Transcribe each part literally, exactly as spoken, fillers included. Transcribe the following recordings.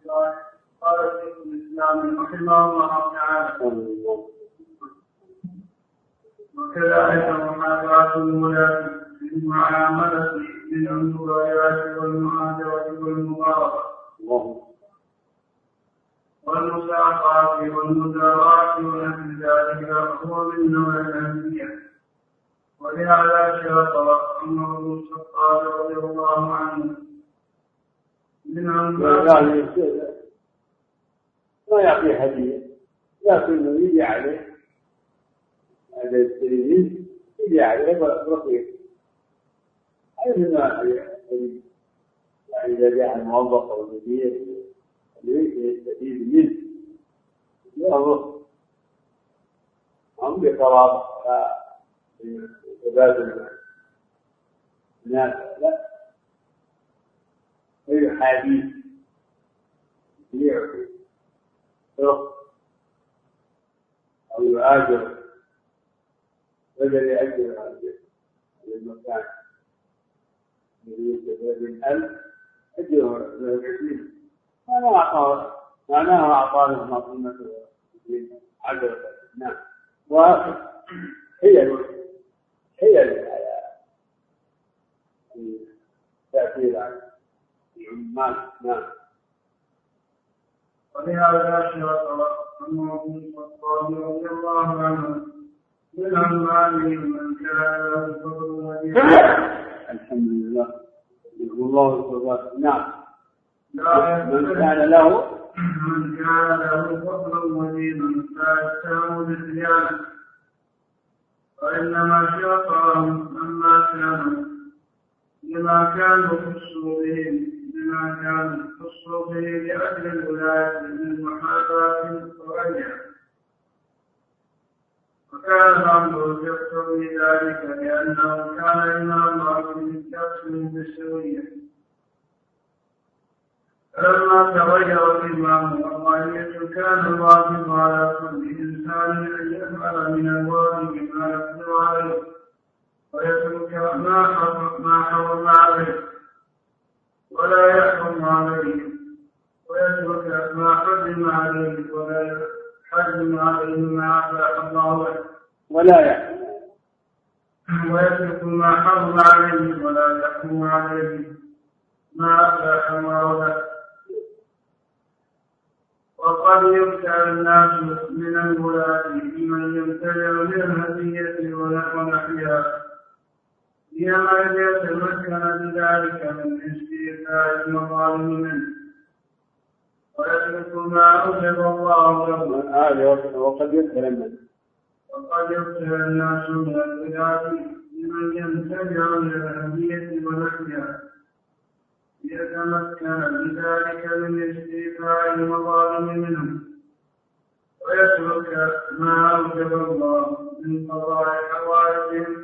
قال شيخ الإسلام رحمه الله تعالى وكذلك محاذاة الولاة في المعاملة من المبايعة والمعادلة والمضاربة والمساقات والمداراة ونحو ذلك هو من نوع الأهمية. ولهذا شرط عمر بن الخطاب رضي الله عنه من يعني ما يعطي هدية لكنه يجي عليه هذا السرير يجي عليه رقيق أي من يعني إذا جاء الموظف أو المدير يستفيد منه يأخذ هم بقرار تبادل الناس لا غير حديث يعطي رق أو يؤاجر بدل يأجر هذا المكان الذي يستفيد من ألف أجره العشرين معناه أعطاه معناه أعطاه المقيمة عشرة نعم. وهي هي الحياة تأثير على العمال نعم. ولهذا شرط عمر بن الخطاب رضي الله عنه من عماله من كان له الفضل واليد. الحمد لله يقول الله سبحانه نعم من كان له من كان له فضل ودين لا يستهون بالزيادة وإنما شرطهم أما كانوا لما كانوا خصوا به لما كانوا خصوا به لأجل الولاية من محاباة وغيرها. وكان الأمر يقتضي ذلك لأنه كان إماما من شخص بالسوية. فلما تغير الإمام والرعية كان الواجب على كل إنسان أن يفعل من الواجب ما يقدر عليه ويترك ما حرم عليه ولا يحرم عليه ويترك ما حرم عليه ولا يحرم عليه ما أباح الله له ولا يحرم ويترك ما حرم عليه ولا يحرم عليه ما أباح الله له. وقد يبتع الناس من الولاة بمن يمتنع من الهدية ونحوها لما يتمكن بذلك من استيفاء المظالم منه ويترك ما أوجب الله له. وقد يبتع الناس وقد يبتع الناس من الولاة بمن يمتنع من الهدية ونحوها يتمكن بذلك من استيفاء المظالم منهم ويترك ما أوجب الله من قضاء حوائجهم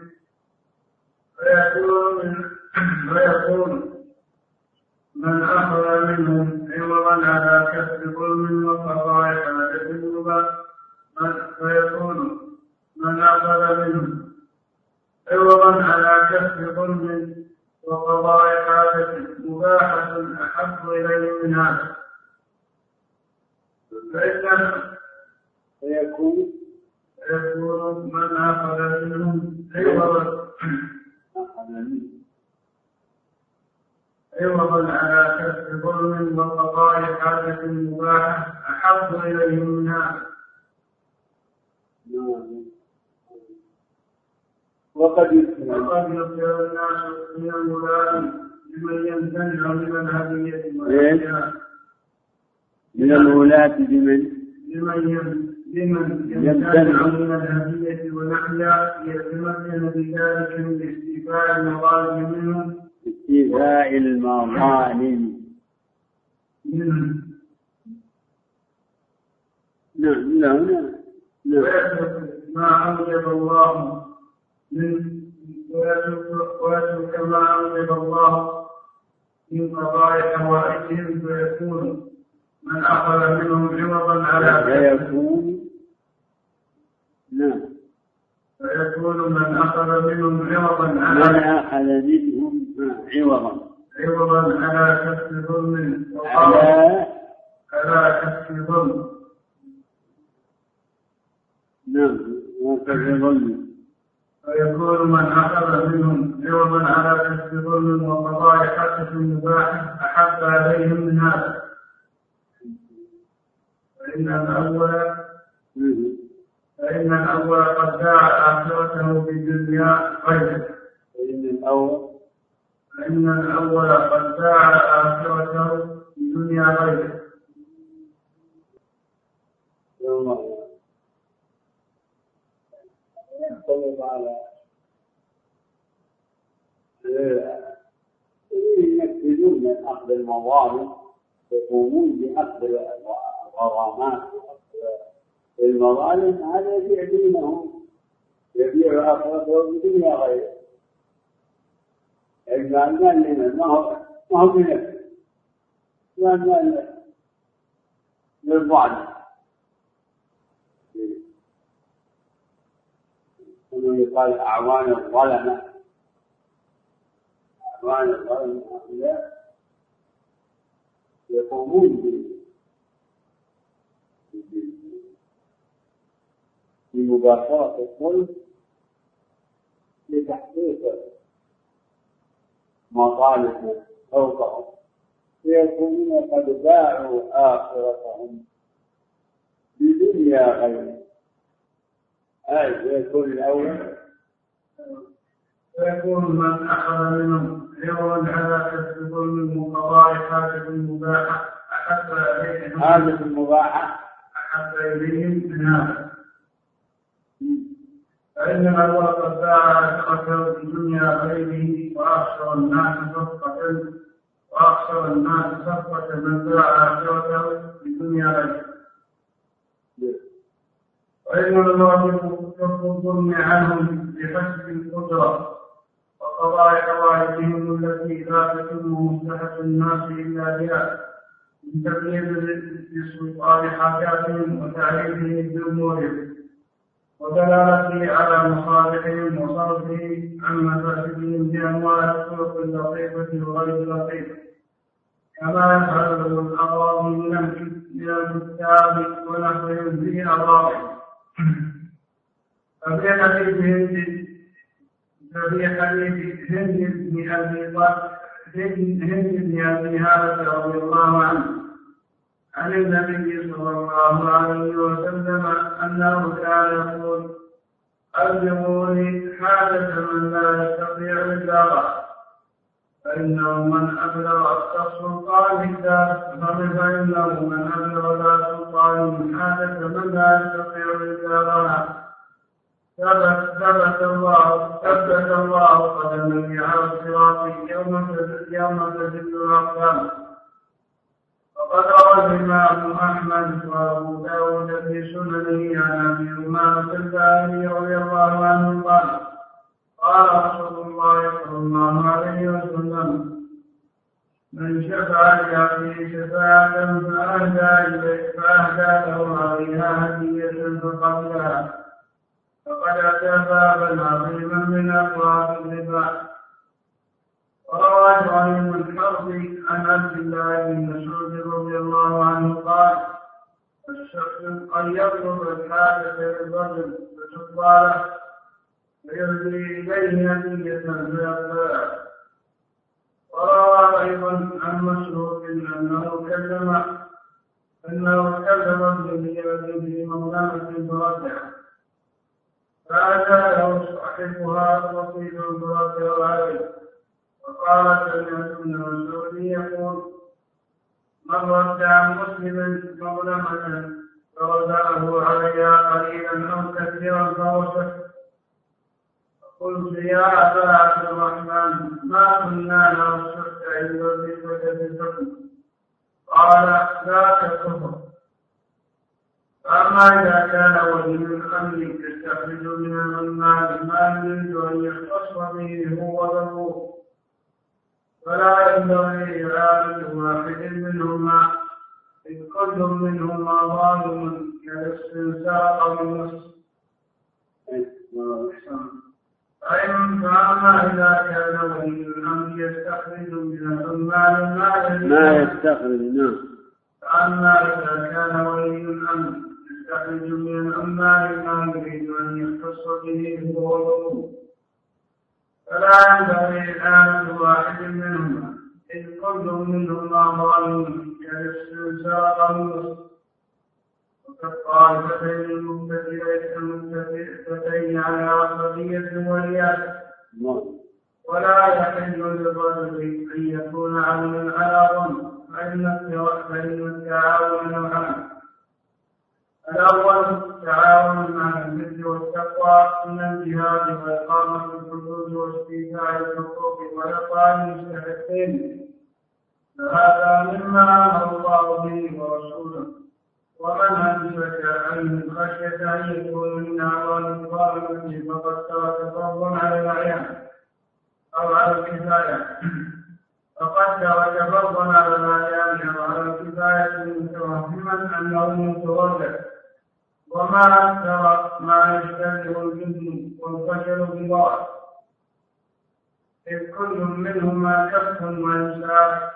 ويكون من أخذ منهم عوضا على كسب ظلم وقضاء حاجة الربا ويكون من أخذ منهم عوضا على كسب ظلم وقضاء حاجة مباحة أحب إليه من هذا. فإنه فيكون يكون من أخذ منهم عوضا عوضا على كسب ظلم وقضاء حاجة مباحة أحب إليه من هذا. وقد يبتع الناس من الولاة بمن يمتنع من الهدية ونحوها من الولاة بمن بمن يمتنع من الهدية ونحوها يتمكن بذلك من استيفاء المظالم منهم استيفاء المظالم منهم نعم لا نعم ويترك ما أوجب الله من ويترك ما أوجب الله من قضاء حوائجهم فيكون من أخذ منهم عوضا على فيكون نعم فيكون من أخذ منهم عوضا على من أخذ منهم عوضا عوضا على كسب ظلم على في ظلم. نعم وكفي ظلم. فيكون من أخذ منهم عوضا على كسب ظلم وقضاء حاجة مباح أحب عليهم من هذا. فإن الأول فإن الأول قد باع آخرته في الدنيا غيره. فإن الأول فإن الأول قد باع آخرته في الدنيا غيره. يقول على يكفرون من أخذ المظالم يقومون بأخذ الغرامات المظالم. هذا يبيع دينهم يبيع آخرته بدنيا غيره. إجمال لنا ما هو ما هو بنفسه إجمال للظالم. يقال أعوان الظلمة أعوان الظلمة هؤلاء يقومون بمباشرة الظلم لتحقيق مطالب فوقهم فيكونون قد باعوا آخرتهم بدنيا غيره. أي ويكون الأول ويكون من أخذ منهم عوضا على كسب ظلم وقضاء حاجة مباحة أحب إليهم حاجة مباحة أحب إليهم من هذا. فإن الأول قد باع آخرته في الدنيا غيره وأخسر الناس صفقة وأخسر الناس صفقة من باع آخرته في الدنيا غيره. وإن الواجب كف الظلم عنهم بحسب القدرة وقضاء حوائجهم التي لا تتم مصلحة الناس إلا بها من تبليغ بسلطان حاجاتهم وتعريفهم بأمورهم ودلالته على مصالحهم وصرفه عن مفاسدهم بأنواع الطرق اللطيفة وغير اللطيفة كما يفعله الأغراض من الكتاب ونحوهم به أغراضهم. ففي حديث هند ففي حديث هند بن أبي هند بن أبي هالة رضي الله عنه عن النبي صلى الله عليه وسلم أنه كان يقول أبلغوني حاجة من لا يستطيع إبلاغها فإنه من أبلغ السلطان فإنه من أبلغ ذا سلطان حاجة من لا يستطيع إبلاغها ثبت الله ثبت الله قدمي على الصراط يوم يوم تزل الأقدام. وقد روى الإمام أحمد وأبو داود في سننه عن أبي أمامة الباهلي رضي الله عنه قال قال رسول الله صلى الله عليه وسلم من شفع لأخيه شفاعة فأهدى إليه فأهدى له عليها هدية فقبلها فقد أتى بابا عظيما من أبواب الربا. وروى إبراهيم الحربي عن عبد الله بن مسعود رضي الله عنه قال الشخص قد يطلب الحاجة للرجل فتقضى له فيهدي إليه هدية فيقبلها. وروى أيضا عن مسعود أنه كلم أنه كلم ابن بيده مظلمة ترجع فأتى له صاحبها وصيد ترجع عليه وقال سمعت ابن مسعود يقول من رد عن مسلم مظلمة فرده عليها قليلا أو كثيرا فوسك. قلت يا أبا عبد الرحمن ما كنا نرشدك إلا الرشوة بالحكم قال لا كفر. فأما إذا كان ولي الأمر يستخرج من المال ما يريد أن يختص به هو له فلا ينبغي إعادة واحد منهما إذ كل منهما ظالم كالاستنساق من نص. فأما إذا كان ولي الأمر يستخرج من المال ما ما يستخرج نعم وأما إذا كان ولي الأمر يستخرج من العمال ما يريد أن يختص به هو الوضوء فلا ينبغي إعانة واحد منهما إذ كل منهما ظالم كالاستنساق والنصر وكالطائفتين المختلفتين على عصبية وليات ولا يحل للرجل أن يكون عونا على ظن فإن التعاون نوعان الأول تعاون على البر والتقوى من الجهاد وإقامة الحدود واستيفاء الحقوق وإعطاء المستحقين فهذا مما أمر الله به ورسوله ومن أمسك عنه خشية أن يكون من أعوان الظالمة فقد ترك فضلا على الأعيان أو على الكفاية فقد ترك فضلا على الأعيان أو على الكفاية متوهما أنه متوجه وما أكثر ما يشتبه الجن والفشل بضاعف إذ كل منهما كف وإنساك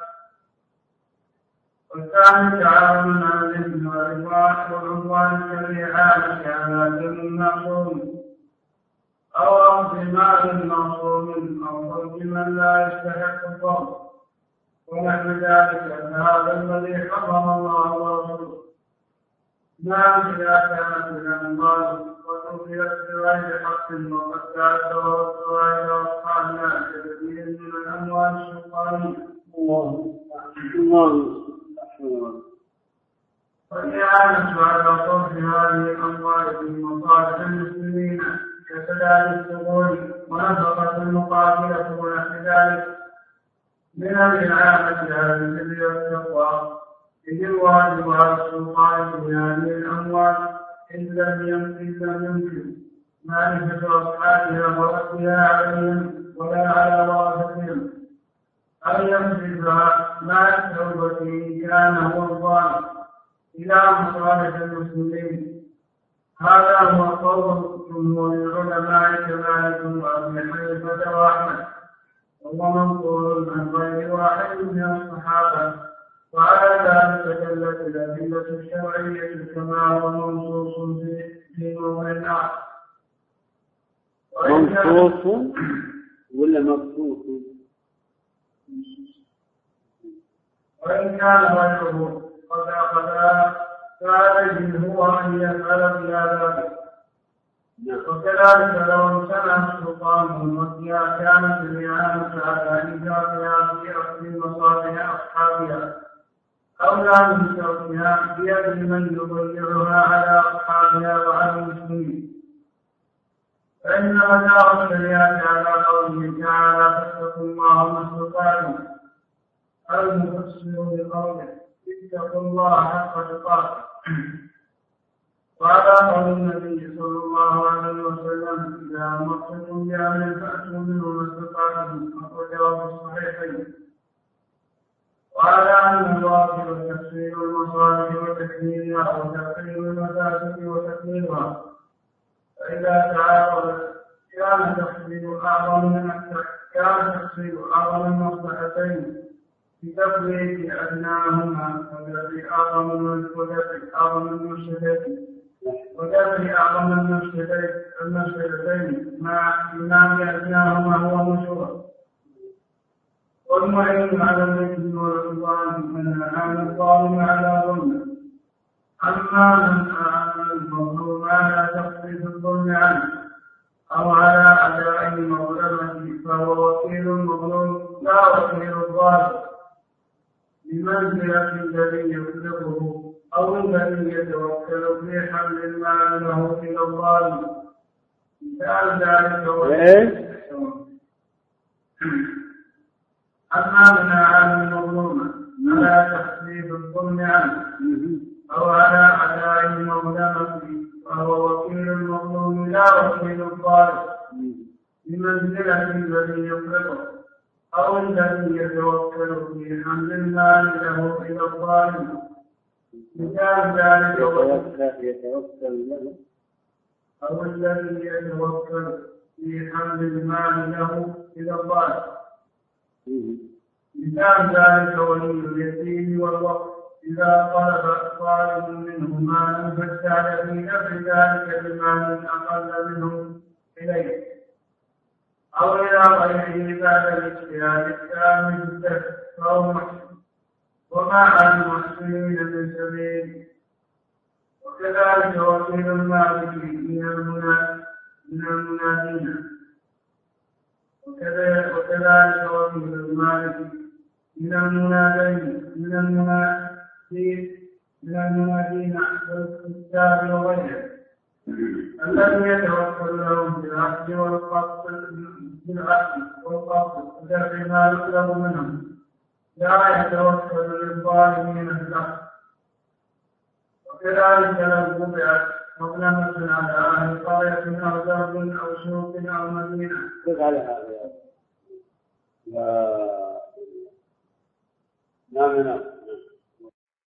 والثاني تعاون على الإثم والإفراط والعدوان كالإعانة على دم معصوم أو أرض مال معصوم أو فرد من لا يستحق الضرب ونحو ذلك أن هذا الذي حرم الله ورسوله نعم إذا كانت من الأموال وتوفيت بغير حق وقد تعتبر السوائل وأصحابها كثير من الأموال السلطانية والإعانة على صرف هذه الأموال في مصالح المسلمين كسداد الثمون ونفقة المقاتلة ونحو ذلك من الإعانة على البر والتقوى إذ الواجب على السلطان بهذه الأموال إن لم يمكن معرفة أصحابها وردها عليهم ولا على ورثتهم أن يصرفها مع التوبة إن كان هو الظالم إلى مصالح المسلمين. هذا هو قول جمهور العلماء كمالك وأبي حنيفة وأحمد وهو منقول عن غير واحد من الصحابة وعلى ذلك دلت الأدلة الشرعية كما هو منصوص في موضع آخر. منصوص ولا مبسوط؟ وإن كان غيره قد أخذها فعليه هو أن يفعل بها ذلك. وكذلك لو امتنع السلطان وفيها كانت الإعانة على إيجابها في أصل مصالح أصحابها أو لا من تركها بيد من يضيعها على أصحابها وعلى المسلمين. فإن مدار الشريعة على قوله تعالى فاتقوا الله ما استطعتم المفسر بقوله اتقوا الله حق تقاته وعلى قول النبي صلى الله عليه وسلم إذا أمرتكم بأمر فأتوا منه ما استطعتم أخرجه في الصحيحين. وعلى أن الواجب تفسير المصالح وتكميلها وتقريب المفاسد وتكميلها فإذا تعارضت كان تحصيل أعظم من كان تحصيل أعظم المصلحتين بتفريق أدناهما ودفع أعظم المفسدتين ودفع أعظم المفسدتين مع احتمال أدناهما هو مشروع. والمعين على الإثم والعدوان من أعان الظالم على ظلمه. أما من أعان المظلوم على تخفيف الظلم عنه أو على أداء المظلمة فهو وكيل المظلوم لا وكيل الظالم بمنزلة الذي يطلقه أو الذي يتوكل في حمل المال له إلى الظالم. مثال ذلك أما من أعان المظلوم على تخفيف الظلم عنه أو على أداء المظلمة فهو وكيل المظلوم لا وكيل الظالم بمنزلة الذي يطلقه أو الذي يتوكل في حمل المال له إلى الظالم. مثال ذلك يتوكل له أو الذي يتوكل في حمل المال له إلى الظالم. مثال ذلك ولي اليتيم والوقف إذا طلب طالب منه مالا فاجتهد في نفع ذلك بمال أقل منه إليه أو إلى غيره بعد الاجتهاد التام بالدفع فهو محسن، وما على المحسنين من سبيل. وكذلك وكيل المالك من المنادين وكذلك وكيل المالك من المنادين من المنادين من المنادين والكتاب وغيره الذي يتوكل لهم بالعقد والقصد بالعقد والقصد ودفع ما يطلب منهم، لا يتوكل للظالمين الحق. وكذلك لو وضعت مظلمة على أهل قرية أو درب أو سوق أو مدينة. كيف على هذا؟ لا لا